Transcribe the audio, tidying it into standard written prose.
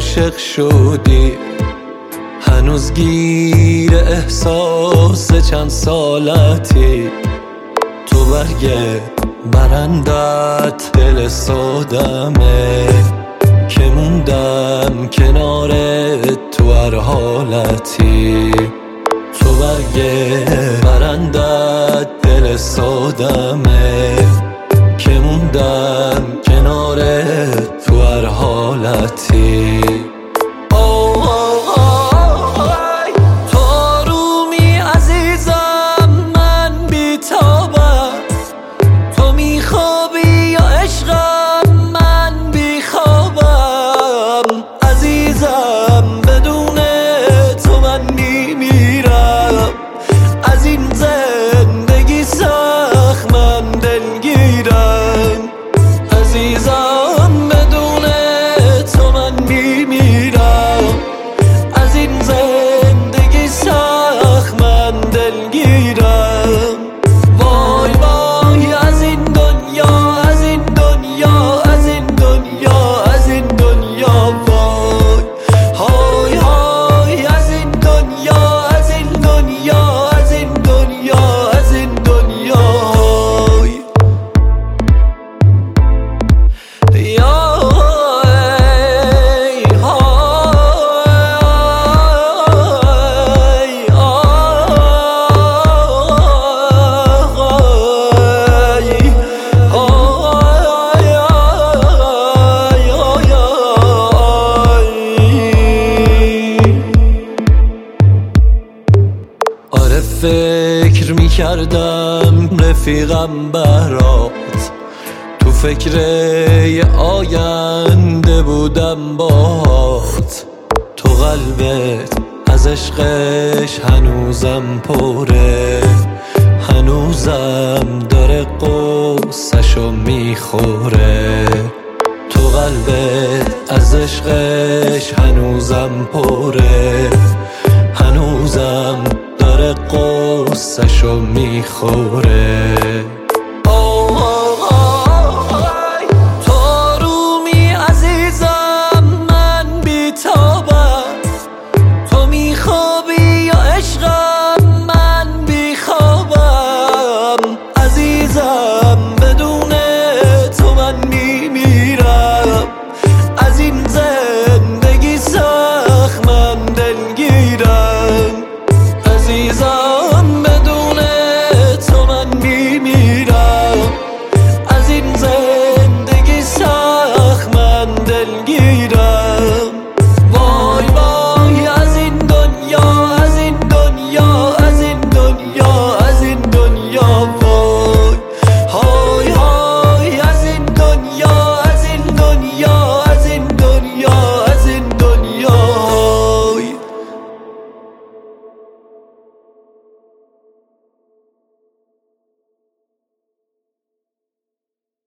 عاشق شدی، هنوز گیر احساس چند سالتی. تو برگ برندت دل سادمه که موندم کنارت تو هر حالتی. تو برگ برندت دل سادمه که موندم کنارت تو هر حالتی. تو آرومی عزیزم، من بی‌تابم. تو میخوابی یا عشقم، من بیخوابم. عزیزم بدون تو من میمیرم، از این زندگی سخت من دلگیرم. عزیزم بدون تو من میمیرم، از این زندگی سخت من دلگیرم. وای وای از این دنیا، از این دنیا، از این دنیا، از این دنیا. وای های های از این دنیا، از این دنیا، از این دنیا، از این دنیا. های آره فکر میکردم رفیقم برات، تو فکر یه آینده بودم باهات. تو قلبت از عشقش هنوزم پره، هنوزم داره قصه‌شو میخوره. تو قلبت از عشقش هنوزم پره، هنوزم داره قصه‌شو میخوره.